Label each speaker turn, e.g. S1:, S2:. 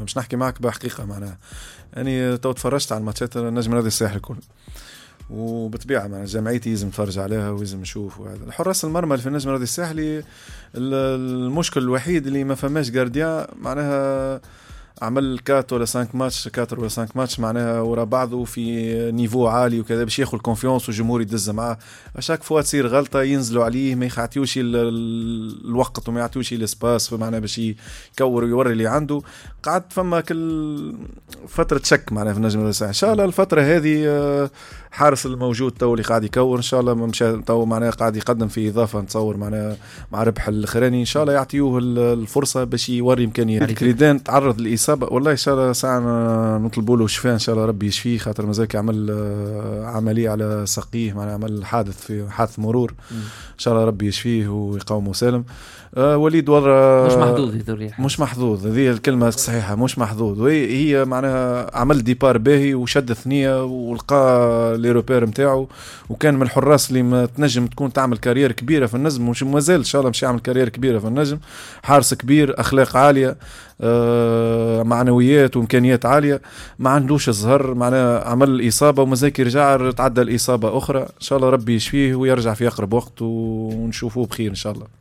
S1: مش نحكي معك بحقيقة معناها. يعني تو تفرجت على الماتشات النجم نادي الساحل الكل، وبطبيعة معناها جمعيتي لازم نتفرج عليها ولازم نشوف. وهذا الحراس المرمى اللي في النجم نادي الساحلي المشكل الوحيد اللي ما فماش جارديان معناها. عمل 4 ولا 5 ماتش معناها ورا بعضه في نيفو عالي وكذا باش ياخذ الكونفيونس والجمهور يدز معاه. اشاك فوا تصير غلطه ينزلوا عليه، ما يعطيوش الوقت وما يعطيوش الاسباس معناها باش يكور ويوري اللي عنده. قعدت فما كل فتره شك معناها في النجم الساحل. ان شاء الله الفتره هذه حارس الموجود تو اللي قاعد يكور ان شاء الله مشى تو معناها قاعد يقدم في اضافه نتصور معناها مع ربح الاخراني ان شاء الله يعطيوه الفرصه باش يوري امكانيات. كريدان تعرض للاصابه والله ان شاء الله ساعه نطلبوا له الشفاء ان شاء الله ربي يشفيه، خاطر مازال عمل عمليه على ساقيه معناها عمل حادث في حادث مرور. ان شاء الله ربي يشفيه ويقومه سالم. وليد ورا
S2: مش محظوظ،
S1: مش محظوظ، هذه الكلمه الصحيحه، مش محظوظ. وهي معناها عمل ديبار باهي وشد ثنيه ولقى لي روبير نتاعو، وكان من الحراس اللي ما تنجم تكون تعمل كارير كبيره في النجم، مش مازال ان شاء الله مش يعمل كارير كبيره في النجم. حارس كبير، اخلاق عاليه، معنويات وامكانيات عاليه، ما عندوش الزهر معناها عمل الاصابه ومازال يرجع تعدى الاصابه اخرى. ان شاء الله ربي يشفيه ويرجع في اقرب وقت ونشوفوه بخير ان شاء الله.